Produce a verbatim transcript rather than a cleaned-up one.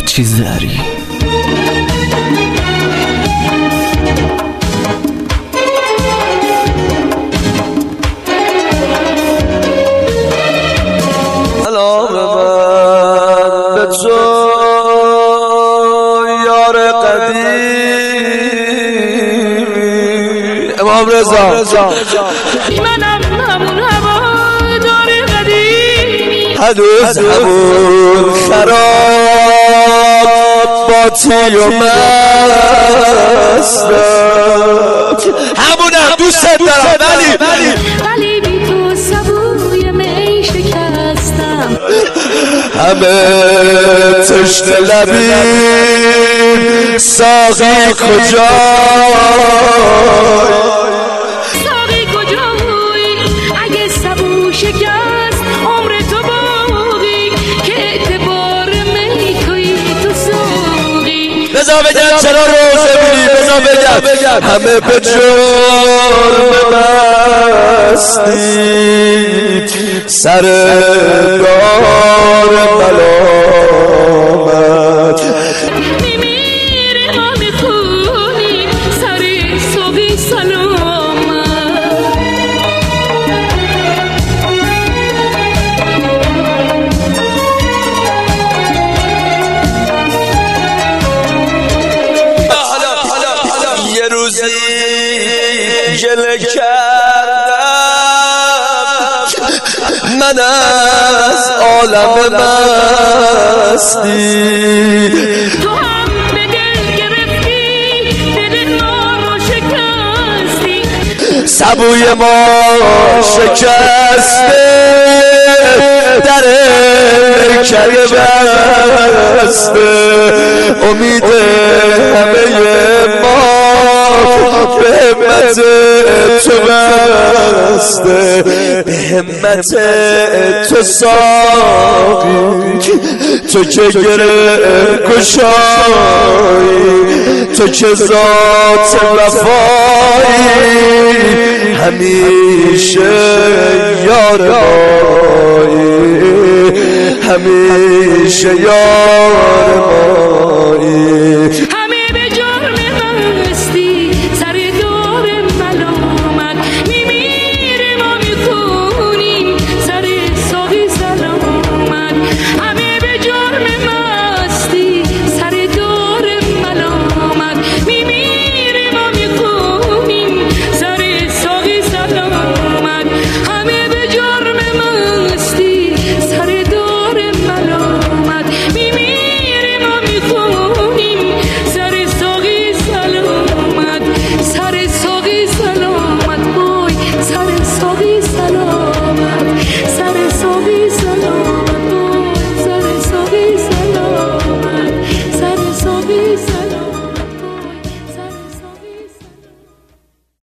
چیز داری. سلام من به تو یار قدیمی امام رضا. منم همون هوادار قدیمی، هنوز همون خراباتی و مستم، همونم دوست دارم ولی ولی بی تو سبوی می شکستم. همه تشنه لبی ساقی کجای، ساقی کجایی اگه سبو شکست عمر تو باقی، که اعتبار می توی تو ساقی. بذار بگم چرا روزه میری، بذار بگم همه به جرم مستی سر دار ملامت میمیره ما میخونیم سر صبحی سلامت. یه روزی گله کردم من از عالم مستی، تو هم به دل گرفتی دل ما رو شکستی. سبوی ما شکسته در میکده بسته، امید همه ما به همت تو بسته، به همت تو ساقی، تو که گره گشایی، تو که ذات وفایی، همیشه یار مایی، همیشه یار مایی.